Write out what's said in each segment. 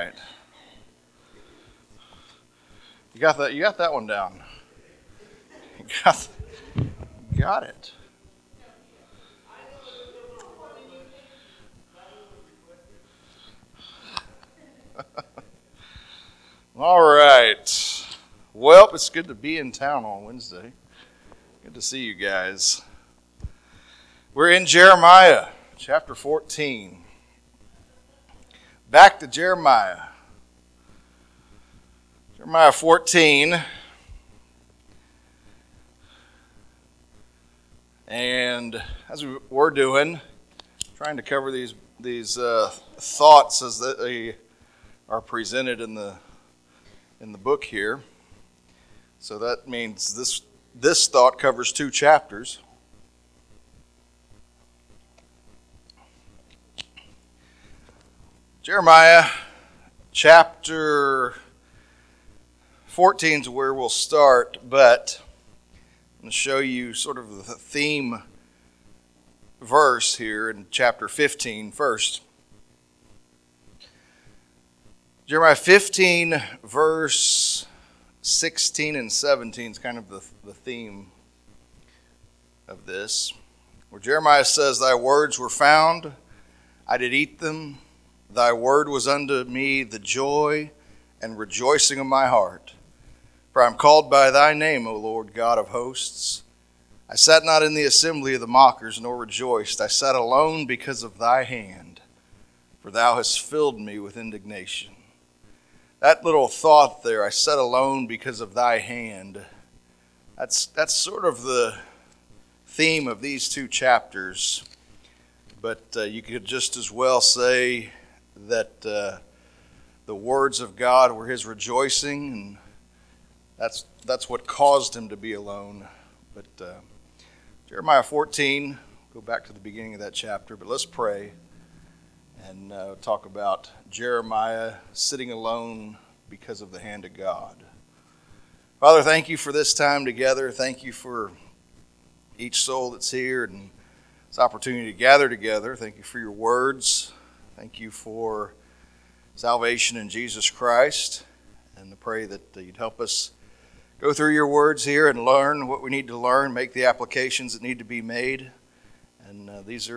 right. You got that? You got that one down. You got it. All right. Well, it's good to be in town on Wednesday. Good to see you guys. We're in Jeremiah, chapter 14. Back to Jeremiah. Jeremiah 14. And as we're doing, trying to cover these thoughts as they are presented in the book here. So that means this thought covers 2 chapters. Jeremiah chapter 14 is where we'll start, but I'm going to show you sort of the theme verse here in chapter 15 first. Jeremiah 15, verse 16 and 17 is kind of the theme of this, where Jeremiah says, "Thy words were found, I did eat them. Thy word was unto me the joy and rejoicing of my heart. For I am called by thy name, O Lord God of hosts. I sat not in the assembly of the mockers, nor rejoiced. I sat alone because of thy hand, for thou hast filled me with indignation." That little thought there, I sat alone because of thy hand, that's sort of the theme of these 2 chapters. But you could just as well say that the words of God were his rejoicing, and that's what caused him to be alone. But Jeremiah 14, go back to the beginning of that chapter, but let's pray and talk about Jeremiah sitting alone because of the hand of God. Father, thank you for this time together. Thank you for each soul that's here and this opportunity to gather together. Thank you for your words. Thank you for salvation in Jesus Christ. And I pray that you'd help us go through your words here and learn what we need to learn, make the applications that need to be made. And these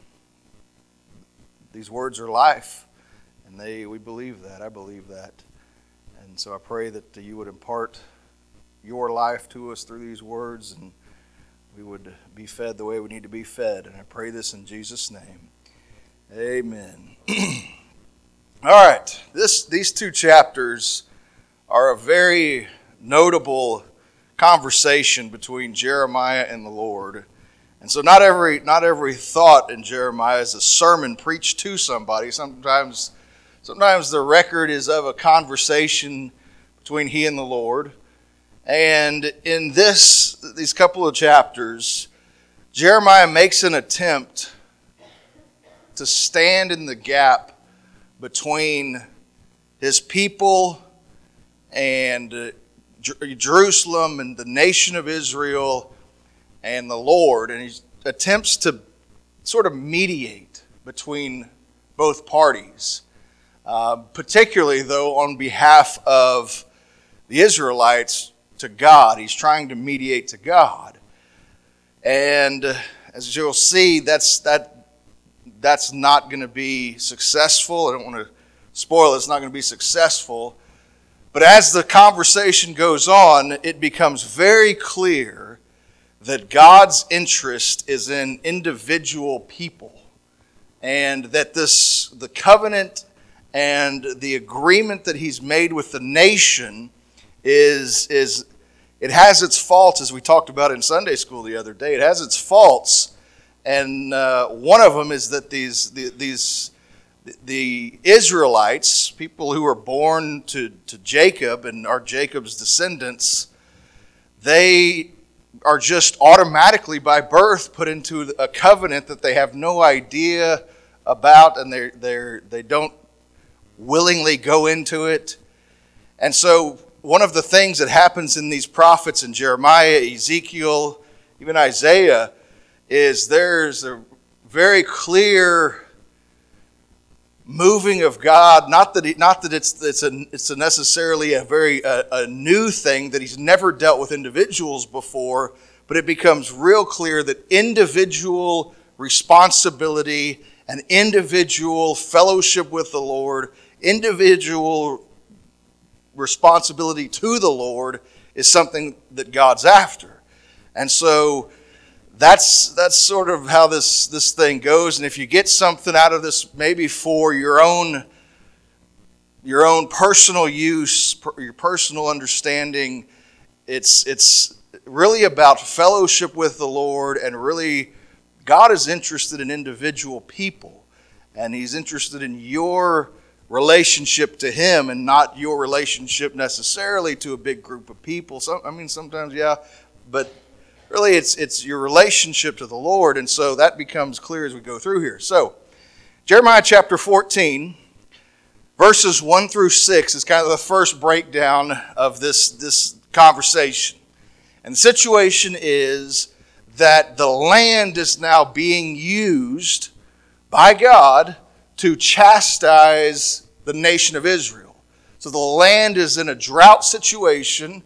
words are life, and we believe that. I believe that. And so I pray that you would impart your life to us through these words, and we would be fed the way we need to be fed. And I pray this in Jesus' name. Amen. All right. These 2 chapters are a very notable conversation between Jeremiah and the Lord. And so not every thought in Jeremiah is a sermon preached to somebody. Sometimes the record is of a conversation between he and the Lord. And in these couple of chapters, Jeremiah makes an attempt to stand in the gap between his people and Jerusalem and the nation of Israel and the Lord, and he attempts to sort of mediate between both parties, particularly though on behalf of the Israelites to God. He's trying to mediate to God, and as you'll see, that's not going to be successful. I don't want to spoil it. It's not going to be successful. But as the conversation goes on, it becomes very clear that God's interest is in individual people, and that the covenant and the agreement that he's made with the nation it has its faults, as we talked about in Sunday school the other day. It has its faults, and one of them is that the Israelites, people who are born to Jacob and are Jacob's descendants, they are just automatically by birth put into a covenant that they have no idea about, and they don't willingly go into it. And so one of the things that happens in these prophets in Jeremiah, Ezekiel, even Isaiah, is there's a very clear moving of God. Not that it's necessarily a very new thing, that he's never dealt with individuals before, but it becomes real clear that individual responsibility and individual fellowship with the Lord, individual responsibility to the Lord is something that God's after. And so that's sort of how this thing goes. And if you get something out of this, maybe for your own personal use, your personal understanding, it's really about fellowship with the Lord, and really God is interested in individual people, and he's interested in your relationship to him and not your relationship necessarily to a big group of people. Sometimes, yeah, but really it's your relationship to the Lord, and so that becomes clear as we go through here. So, Jeremiah chapter 14, verses 1 through 6 is kind of the first breakdown of this conversation. And the situation is that the land is now being used by God to chastise the nation of Israel. So the land is in a drought situation.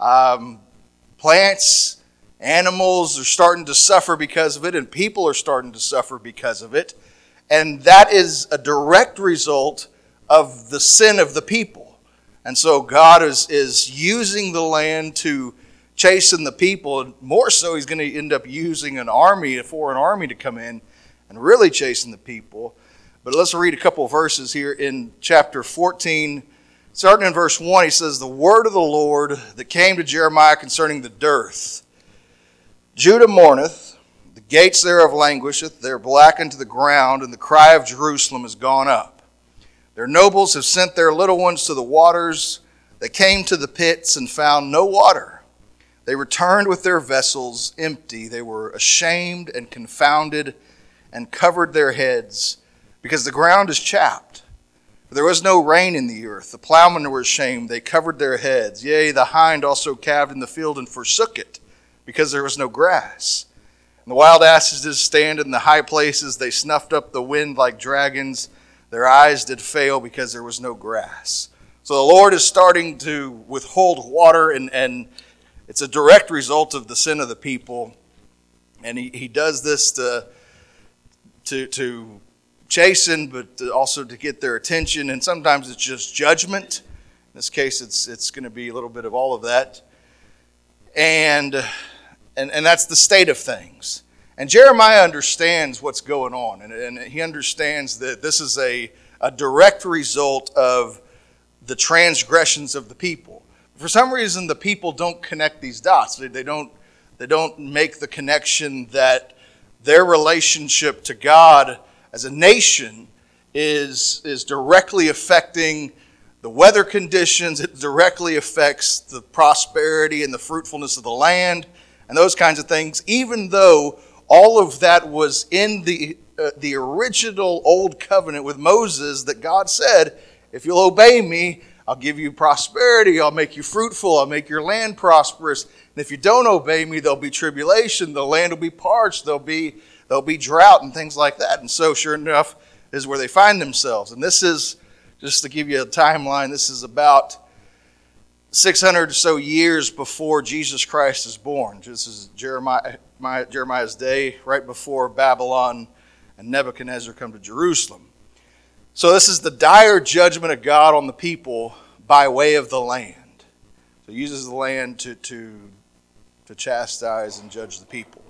Plants, animals are starting to suffer because of it, and people are starting to suffer because of it. And that is a direct result of the sin of the people. And so God is using the land to chasten the people, and more so he's going to end up using a foreign army to come in and really chasten the people. But let's read a couple of verses here in chapter 14. Starting in verse 1, he says, "The word of the Lord that came to Jeremiah concerning the dearth. Judah mourneth, the gates thereof languisheth, they are blackened to the ground, and the cry of Jerusalem is gone up. Their nobles have sent their little ones to the waters. They came to the pits and found no water. They returned with their vessels empty. They were ashamed and confounded and covered their heads, because the ground is chapped. For there was no rain in the earth. The plowmen were ashamed. They covered their heads. Yea, the hind also calved in the field and forsook it, because there was no grass. And the wild asses did stand in the high places. They snuffed up the wind like dragons. Their eyes did fail, because there was no grass." So the Lord is starting to withhold water, and it's a direct result of the sin of the people. And he does this to chasten, but also to get their attention. And sometimes it's just judgment. In this case, it's going to be a little bit of all of that. And that's the state of things. And Jeremiah understands what's going on. And he understands that this is a direct result of the transgressions of the people. For some reason, the people don't connect these dots. They don't make the connection that their relationship to God as a nation is directly affecting the weather conditions. It directly affects the prosperity and the fruitfulness of the land and those kinds of things, even though all of that was in the original old covenant with Moses, that God said, if you'll obey me, I'll give you prosperity, I'll make you fruitful, I'll make your land prosperous. And if you don't obey me, there'll be tribulation, the land will be parched, there'll be drought and things like that. And so sure enough is where they find themselves. And this is, just to give you a timeline, this is about 600 or so years before Jesus Christ is born. This is Jeremiah's day, right before Babylon and Nebuchadnezzar come to Jerusalem. So this is the dire judgment of God on the people by way of the land. So he uses the land to chastise and judge the people.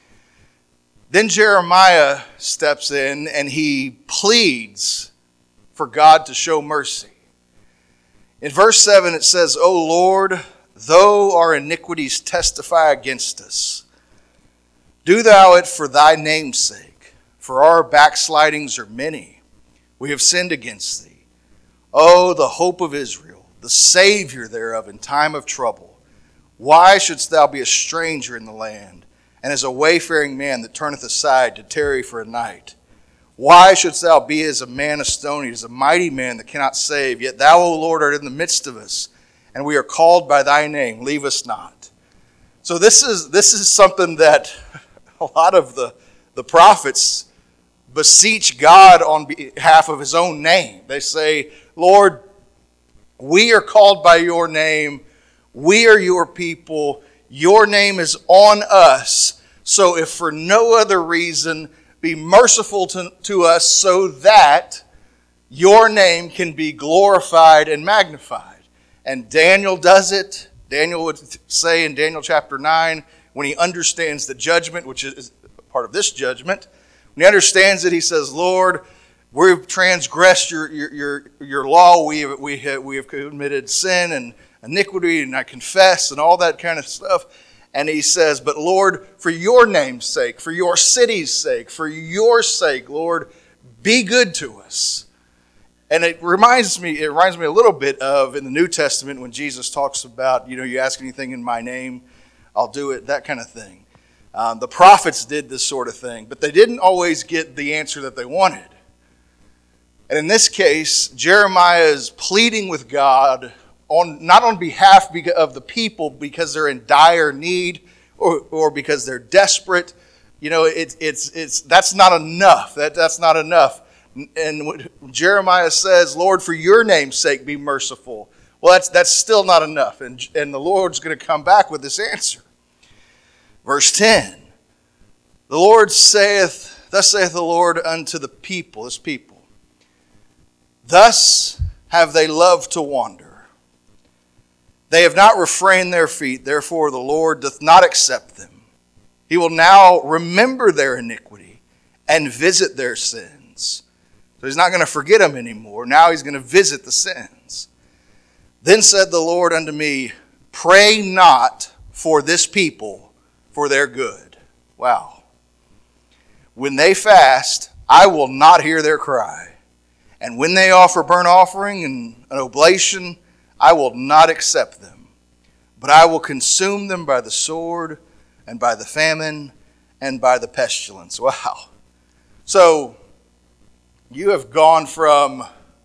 Then Jeremiah steps in and he pleads for God to show mercy. In verse 7 it says, "O Lord, though our iniquities testify against us, do thou it for thy name's sake, for our backslidings are many. We have sinned against thee. O the hope of Israel, the Savior thereof in time of trouble. Why shouldst thou be a stranger in the land, and as a wayfaring man that turneth aside to tarry for a night? Why shouldst thou be as a man astonied, as a mighty man that cannot save? Yet thou, O Lord, art in the midst of us, and we are called by thy name. Leave us not." So this is something that a lot of the prophets beseech God on behalf of his own name. They say, Lord, we are called by your name. We are your people. Your name is on us. So if for no other reason, be merciful to us so that your name can be glorified and magnified. And Daniel does it. Daniel would say in Daniel chapter 9, when he understands the judgment, which is part of this judgment, when he understands it, he says, Lord, we've transgressed your law. We have committed sin and iniquity, and I confess, and all that kind of stuff. And he says, but Lord, for your name's sake, for your city's sake, for your sake, Lord, be good to us. And it reminds me a little bit of in the New Testament when Jesus talks about, you ask anything in my name, I'll do it, that kind of thing. The prophets did this sort of thing, but they didn't always get the answer that they wanted. And in this case, Jeremiah is pleading with God not on behalf of the people because they're in dire need or because they're desperate. That's not enough. That's not enough. And when Jeremiah says, Lord, for your name's sake, be merciful. Well, that's still not enough. And the Lord's going to come back with this answer. Verse 10, the Lord saith, thus saith the Lord unto the people, this people, thus have they loved to wander. They have not refrained their feet, therefore the Lord doth not accept them. He will now remember their iniquity and visit their sins. So he's not going to forget them anymore. Now he's going to visit the sins. Then said the Lord unto me, pray not for this people for their good. Wow. When they fast, I will not hear their cry. And when they offer burnt offering and an oblation, I will not accept them. But I will consume them by the sword and by the famine and by the pestilence. Wow. So you have gone from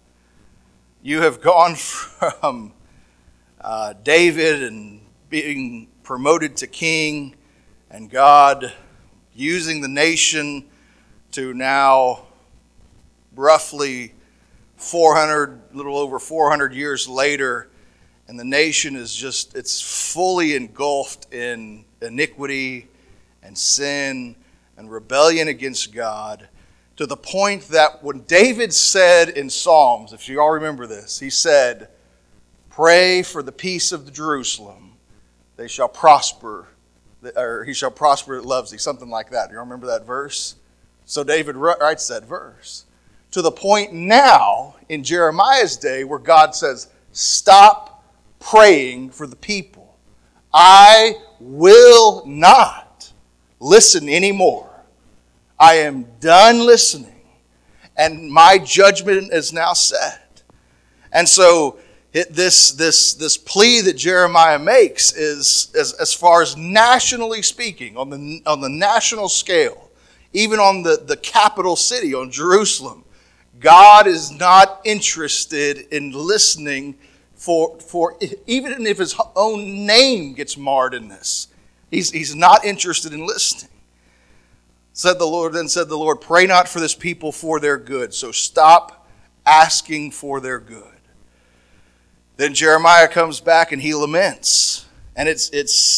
David and being promoted to king, and God using the nation to now roughly little over 400 years later, and the nation is it's fully engulfed in iniquity and sin and rebellion against God, to the point that when David said in Psalms, if you all remember this, he said, pray for the peace of Jerusalem. They shall prosper, or he shall prosper that loves thee, something like that. Do you remember that verse? So David writes that verse. To the point now, in Jeremiah's day, where God says, stop praying for the people. I will not listen anymore. I am done listening, and my judgment is now set. And so this plea that Jeremiah makes is, as far as nationally speaking, on the national scale, even on the capital city, on Jerusalem, God is not interested in listening for even if his own name gets marred in this. He's not interested in listening. Then said the Lord, pray not for this people for their good. So stop asking for their good. Then Jeremiah comes back and he laments. And it's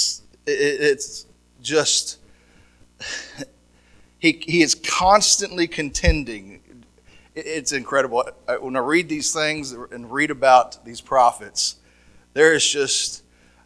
just, he is constantly contending. It's incredible. When I read these things and read about these prophets, there is just,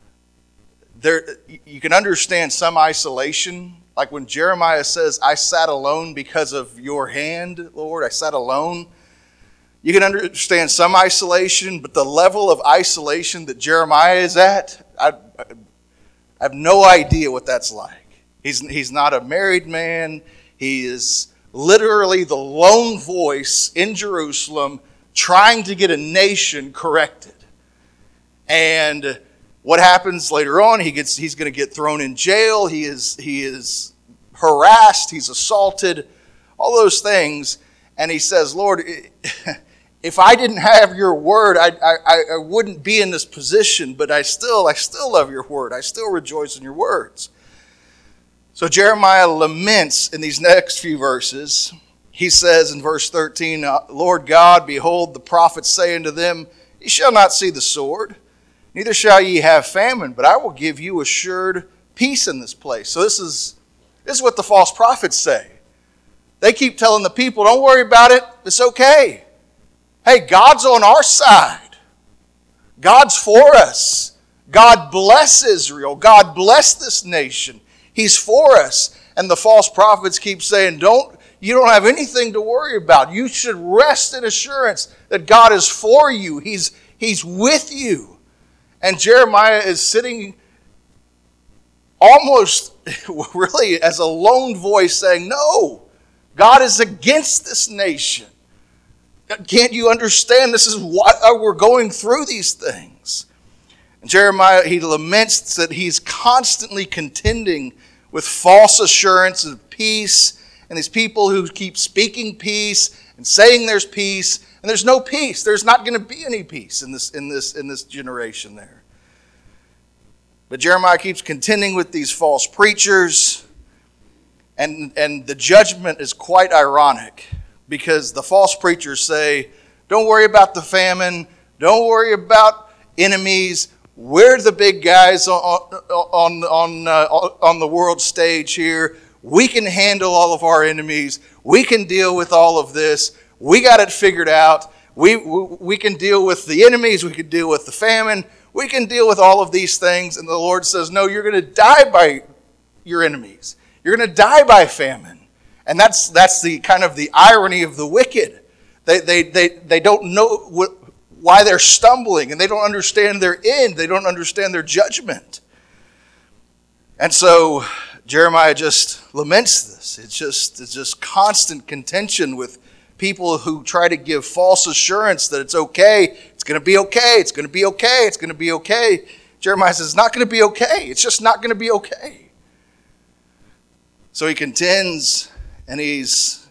you can understand some isolation. Like when Jeremiah says, I sat alone because of your hand, Lord, I sat alone. You can understand some isolation, but the level of isolation that Jeremiah is at, I have no idea what that's like. He's not a married man. He is literally the lone voice in Jerusalem trying to get a nation corrected. And what happens later on? He's going to get thrown in jail. He is harassed. He's assaulted. All those things. And he says, Lord, if I didn't have your word, I wouldn't be in this position. But I still love your word. I still rejoice in your words. So Jeremiah laments in these next few verses. he says in verse 13, Lord God, behold, the prophets say unto them, ye shall not see the sword, neither shall ye have famine, but I will give you assured peace in this place. So this is what the false prophets say. They keep telling the people, don't worry about it, it's okay. Hey, God's on our side. God's for us. God bless Israel. God bless this nation. He's for us. And the false prophets keep saying, you don't have anything to worry about. You should rest in assurance that God is for you. He's with you. And Jeremiah is sitting almost really as a lone voice saying, no, God is against this nation. Can't you understand? This is why we're going through these things. And Jeremiah, he laments that he's constantly contending with false assurance of peace, and these people who keep speaking peace and saying there's peace, and there's no peace. There's not going to be any peace in this generation there. But Jeremiah keeps contending with these false preachers, and the judgment is quite ironic. Because the false preachers say, don't worry about the famine, don't worry about enemies. We're the big guys on the world stage here. We can handle all of our enemies. We can deal with all of this. We got it figured out. We can deal with the enemies. We can deal with the famine. We can deal with all of these things. And the Lord says, no, you're going to die by your enemies. You're going to die by famine. And that's the kind of the irony of the wicked. They don't know why they're stumbling, and they don't understand their end. They don't understand their judgment. And so Jeremiah just laments this. It's just constant contention with people who try to give false assurance that it's okay. It's going to be okay. It's going to be okay. It's going to be okay. Jeremiah says it's not going to be okay. It's just not going to be okay. So he contends. And he's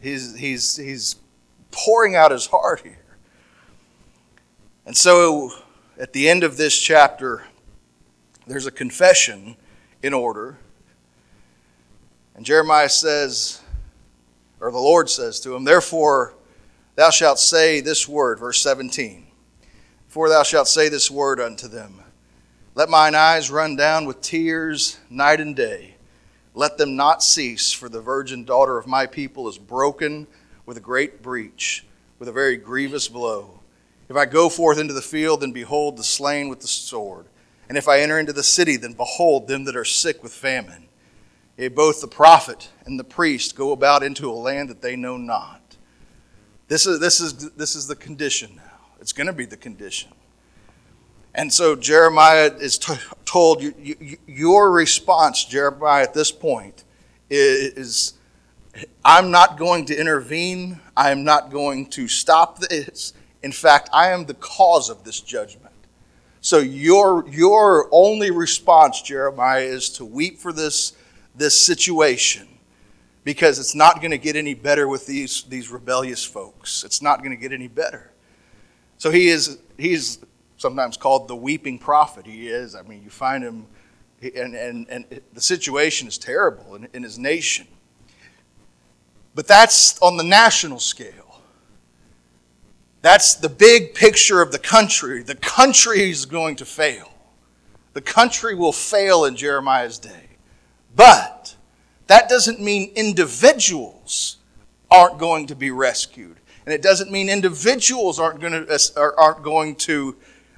pouring out his heart here. And so at the end of this chapter, there's a confession in order. And Jeremiah says, or the Lord says to him, therefore thou shalt say this word, verse 17. For thou shalt say this word unto them, let mine eyes run down with tears night and day. Let them not cease, for the virgin daughter of my people is broken with a great breach, with a very grievous blow. If I go forth into the field, then behold the slain with the sword. And if I enter into the city, then behold them that are sick with famine. Yea, both the prophet and the priest go about into a land that they know not. This is the condition now. It's going to be the condition. And so Jeremiah is told, your response, Jeremiah, at this point is, I'm not going to intervene. I am not going to stop this. In fact, I am the cause of this judgment. So your only response, Jeremiah, is to weep for this situation, because it's not going to get any better with these rebellious folks. It's not going to get any better. So he's sometimes called the weeping prophet. He is. I mean, you find him, and the situation is terrible in his nation. But that's on the national scale. That's the big picture of the country. The country is going to fail. The country will fail in Jeremiah's day. But that doesn't mean individuals aren't going to be rescued. And it doesn't mean individuals aren't going to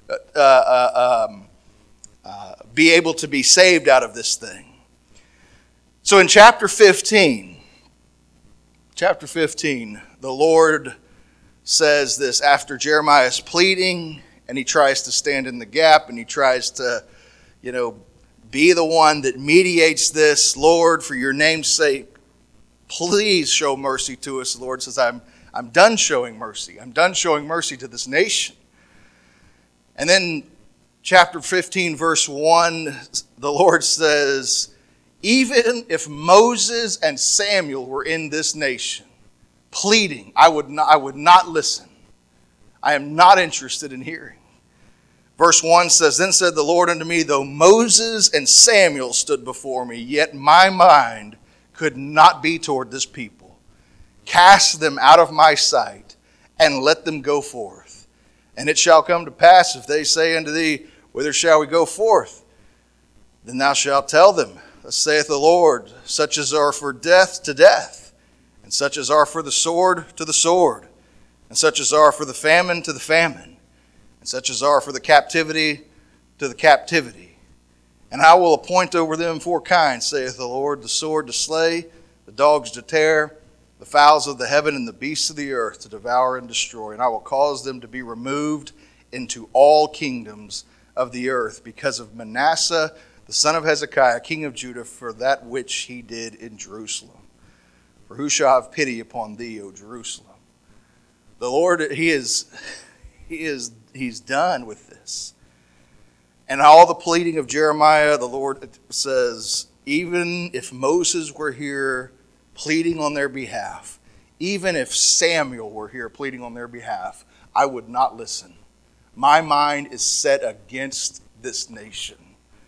be able to be saved out of this thing. So in chapter 15, the Lord says this after Jeremiah is pleading, and he tries to stand in the gap, and he tries to, be the one that mediates this. Lord, for your name's sake, please show mercy to us. The Lord says, I'm done showing mercy. I'm done showing mercy to this nation. And then chapter 15, verse 1, the Lord says, even if Moses and Samuel were in this nation, pleading, I would not listen. I am not interested in hearing. Verse 1 says, then said the Lord unto me, though Moses and Samuel stood before me, yet my mind could not be toward this people. Cast them out of my sight, and let them go forth. And it shall come to pass, if they say unto thee, Whither shall we go forth? Then thou shalt tell them, Thus saith the Lord, such as are for death to death, and such as are for the sword to the sword, and such as are for the famine to the famine, and such as are for the captivity to the captivity. And I will appoint over them 4 kinds, saith the Lord, the sword to slay, the dogs to tear, the fowls of the heaven, and the beasts of the earth to devour and destroy. And I will cause them to be removed into all kingdoms of the earth, because of Manasseh, the son of Hezekiah, king of Judah, for that which he did in Jerusalem. For who shall have pity upon thee, O Jerusalem? The Lord, He's done with this. And all the pleading of Jeremiah, the Lord says, even if Moses were here pleading on their behalf, even if Samuel were here pleading on their behalf, I would not listen. My mind is set against this nation.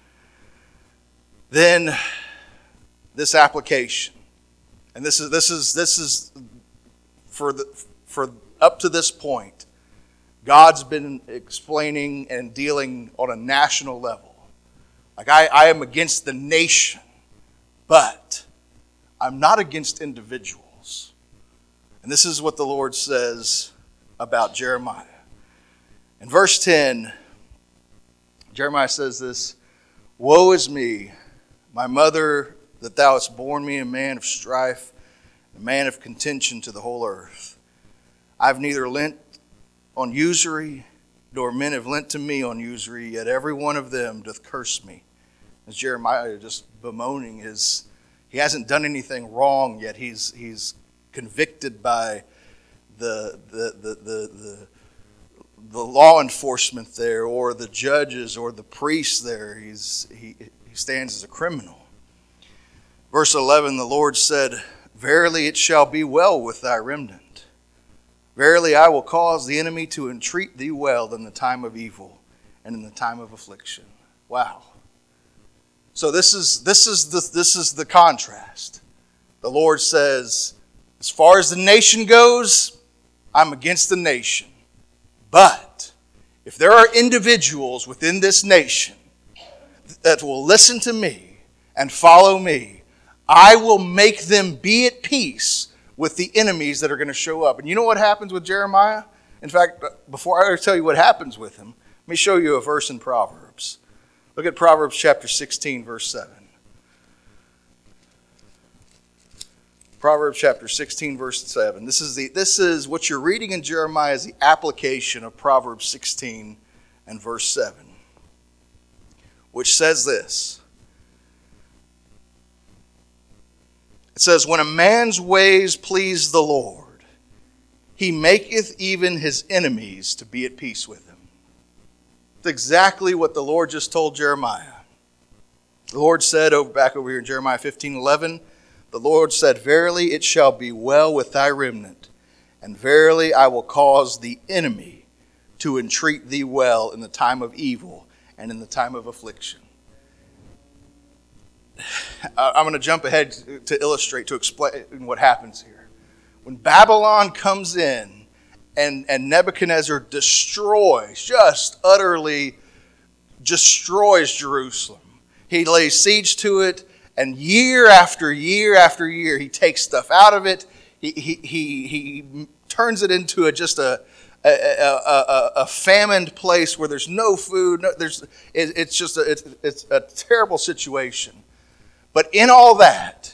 Then this application, and this is for up to this point, God's been explaining and dealing on a national level. Like I am against the nation, but I'm not against individuals. And this is what the Lord says about Jeremiah. In verse 10, Jeremiah says this, Woe is me, my mother, that thou hast borne me a man of strife, a man of contention to the whole earth. I have neither lent on usury, nor men have lent to me on usury, yet every one of them doth curse me. As Jeremiah just bemoaning he hasn't done anything wrong, yet he's convicted by the law enforcement there, or the judges, or the priests there. He stands as a criminal. Verse 11, the Lord said, Verily it shall be well with thy remnant. Verily I will cause the enemy to entreat thee well in the time of evil and in the time of affliction. Wow. So this is the contrast. The Lord says, as far as the nation goes, I'm against the nation. But if there are individuals within this nation that will listen to me and follow me, I will make them be at peace with the enemies that are going to show up. And you know what happens with Jeremiah? In fact, before I tell you what happens with him, let me show you a verse in Proverbs. Look at Proverbs chapter 16, verse 7. Proverbs chapter 16, verse 7. This is what you're reading in Jeremiah is the application of Proverbs 16 and verse 7, which says this. It says, When a man's ways please the Lord, he maketh even his enemies to be at peace with him. It's exactly what the Lord just told Jeremiah. The Lord said, back over here in Jeremiah 15:11, the Lord said, Verily it shall be well with thy remnant, and verily I will cause the enemy to entreat thee well in the time of evil and in the time of affliction. I'm going to jump ahead to illustrate, to explain what happens here. When Babylon comes in and Nebuchadnezzar just utterly destroys Jerusalem. He lays siege to it, and year after year after year, he takes stuff out of it. He turns it into just a famined place where there's no food. It's a terrible situation. But in all that,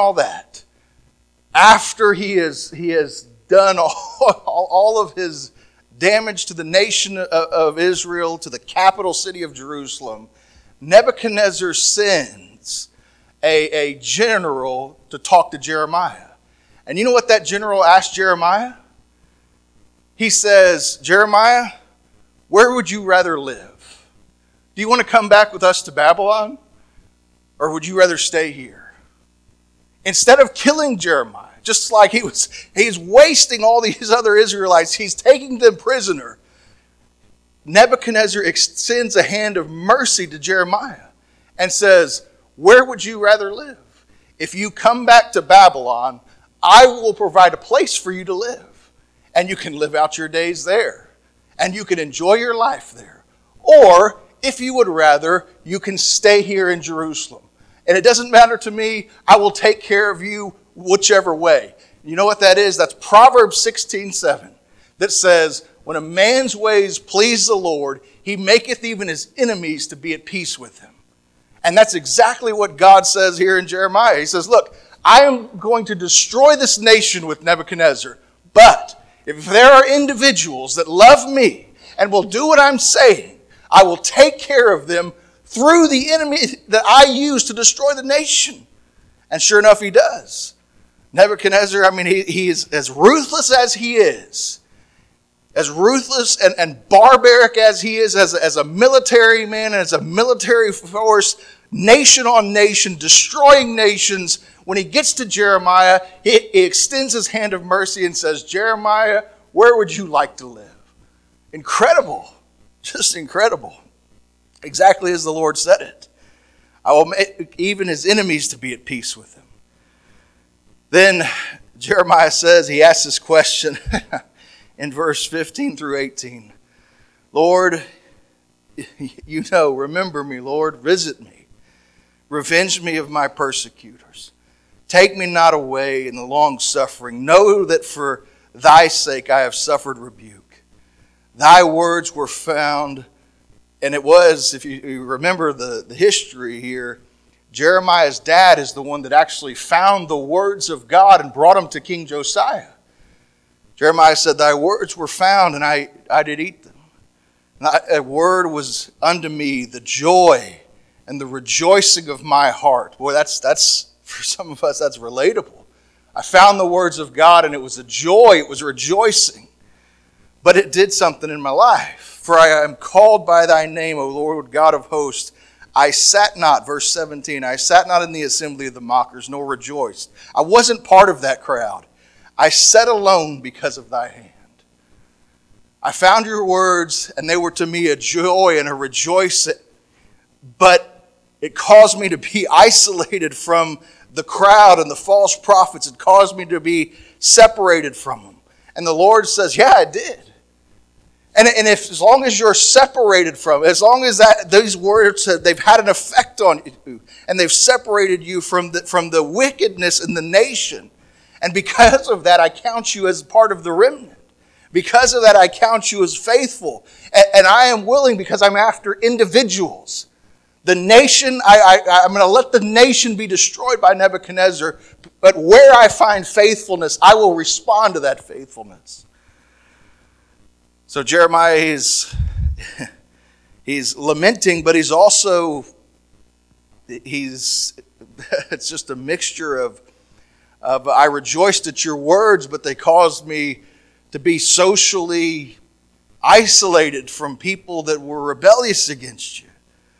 after he has done all of his damage to the nation of Israel, to the capital city of Jerusalem, Nebuchadnezzar sends a general to talk to Jeremiah. And you know what that general asked Jeremiah? He says, Jeremiah, where would you rather live? Do you want to come back with us to Babylon? Or would you rather stay here? Instead of killing Jeremiah, just like he's wasting all these other Israelites, he's taking them prisoner. Nebuchadnezzar extends a hand of mercy to Jeremiah and says, where would you rather live? If you come back to Babylon, I will provide a place for you to live. And you can live out your days there. And you can enjoy your life there. Or, if you would rather, you can stay here in Jerusalem. And it doesn't matter to me, I will take care of you whichever way. You know what that is? That's Proverbs 16:7 that says, when a man's ways please the Lord, he maketh even his enemies to be at peace with him. And that's exactly what God says here in Jeremiah. He says, look, I am going to destroy this nation with Nebuchadnezzar, but if there are individuals that love me and will do what I'm saying, I will take care of them through the enemy that I use to destroy the nation. And sure enough, he does. Nebuchadnezzar, he is as ruthless as he is, as ruthless and barbaric as he is as a military man and as a military force, nation on nation, destroying nations. When he gets to Jeremiah, he extends his hand of mercy and says, Jeremiah, where would you like to live? Incredible. Just incredible. Exactly as the Lord said it. I will make even his enemies to be at peace with him. Then Jeremiah says, he asks this question in verse 15 through 18. Lord, remember me, Lord, visit me. Revenge me of my persecutors. Take me not away in the long suffering. Know that for thy sake I have suffered rebuke. Thy words were found, and it was, if you remember the history here, Jeremiah's dad is the one that actually found the words of God and brought them to King Josiah. Jeremiah said, thy words were found, and I did eat them. A word was unto me the joy and the rejoicing of my heart. Boy, that's for some of us, that's relatable. I found the words of God, and it was a joy, it was rejoicing. But it did something in my life. For I am called by thy name, O Lord God of hosts. I sat not, verse 17, I sat not in the assembly of the mockers, nor rejoiced. I wasn't part of that crowd. I sat alone because of thy hand. I found your words, and they were to me a joy and a rejoicing. But it caused me to be isolated from the crowd and the false prophets. It caused me to be separated from them. And the Lord says, yeah, I did. And if as long as you're separated from it, as long as these words, they've had an effect on you, and they've separated you from the wickedness in the nation, and because of that, I count you as part of the remnant. Because of that, I count you as faithful. And I am willing, because I'm after individuals. The nation, I'm going to let the nation be destroyed by Nebuchadnezzar, but where I find faithfulness, I will respond to that faithfulness. So Jeremiah he's lamenting, but it's just a mixture of I rejoiced at your words, but they caused me to be socially isolated from people that were rebellious against you.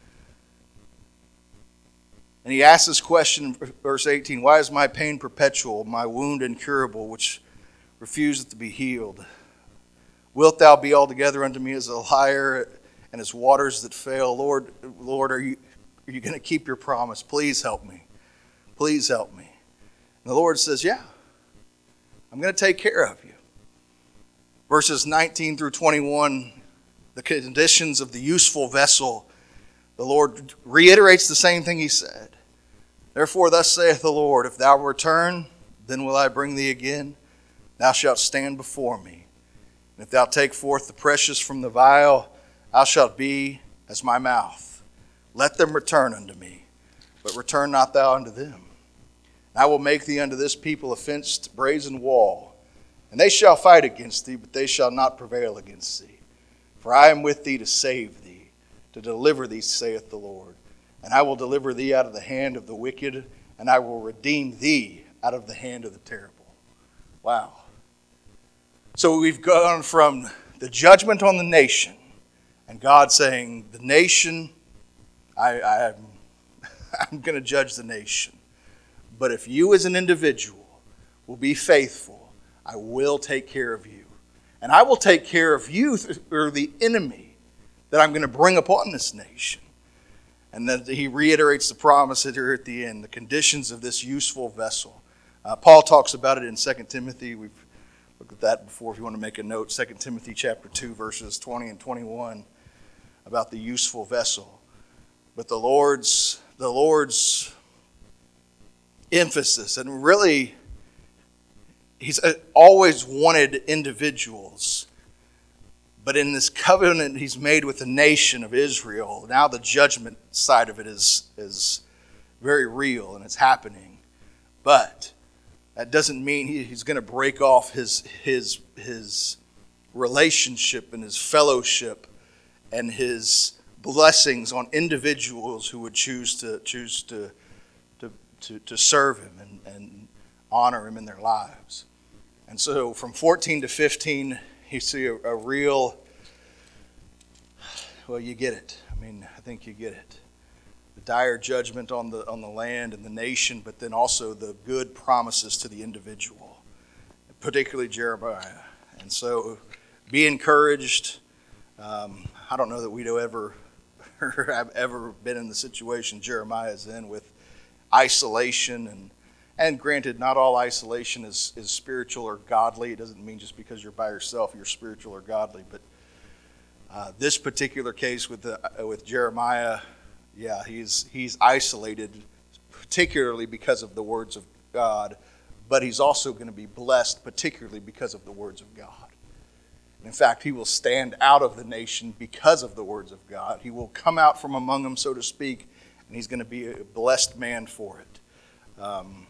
And he asks this question in verse 18, why is my pain perpetual, my wound incurable, which refuseth to be healed? Wilt thou be altogether unto me as a liar and as waters that fail? Lord, are you going to keep your promise? Please help me. Please help me. And the Lord says, yeah, I'm going to take care of you. Verses 19 through 21, the conditions of the useful vessel, the Lord reiterates the same thing he said. Therefore, thus saith the Lord, if thou return, then will I bring thee again. Thou shalt stand before me. And if thou take forth the precious from the vial, thou shalt be as my mouth. Let them return unto me, but return not thou unto them. And I will make thee unto this people a fenced brazen wall, and they shall fight against thee, but they shall not prevail against thee. For I am with thee to save thee, to deliver thee, saith the Lord. And I will deliver thee out of the hand of the wicked, and I will redeem thee out of the hand of the terrible. Wow. So we've gone from the judgment on the nation, and God saying, the nation, I'm going to judge the nation. But if you as an individual will be faithful, I will take care of you. And I will take care of you through the enemy that I'm going to bring upon this nation. And then he reiterates the promise here at the end, the conditions of this useful vessel. Paul talks about it in 2 Timothy. We've looked at that before if you want to make a note. 2 Timothy chapter 2, verses 20 and 21, about the useful vessel. But the Lord's emphasis, and really, He's always wanted individuals. But in this covenant He's made with the nation of Israel, now the judgment side of it is very real and it's happening. But that doesn't mean He's going to break off his relationship and His fellowship and His blessings on individuals who would choose to serve Him and honor Him in their lives. And so from 14 to 15, you see a real, well, you get it. I mean, I think you get it. The dire judgment on the land and the nation, but then also the good promises to the individual, particularly Jeremiah. And so be encouraged. I don't know that we'd have ever been in the situation Jeremiah is in with isolation and granted, not all isolation is spiritual or godly. It doesn't mean just because you're by yourself you're spiritual or godly. But this particular case with Jeremiah, yeah, he's isolated, particularly because of the words of God. But he's also going to be blessed, particularly because of the words of God. In fact, he will stand out of the nation because of the words of God. He will come out from among them, so to speak, and he's going to be a blessed man for it.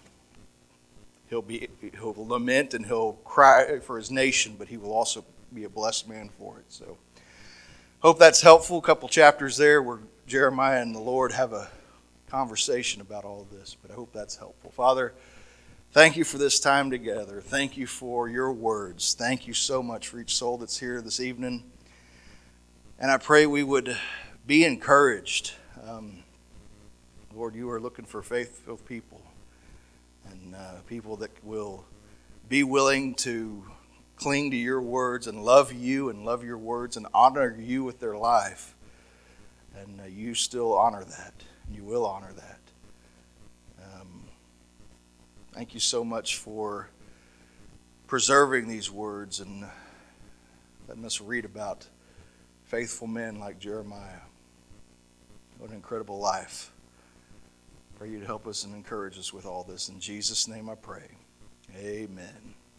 He'll lament and he'll cry for his nation, but he will also be a blessed man for it. So, hope that's helpful. A couple chapters there where Jeremiah and the Lord have a conversation about all of this, but I hope that's helpful. Father, thank you for this time together. Thank you for your words. Thank you so much for each soul that's here this evening. And I pray we would be encouraged. Lord, you are looking for faithful people and people that will be willing to cling to your words and love you and love your words and honor you with their life. And you still honor that. You will honor that. Thank you so much for preserving these words and letting us read about faithful men like Jeremiah. What an incredible life. Pray you to help us and encourage us with all this. In Jesus' name I pray. Amen.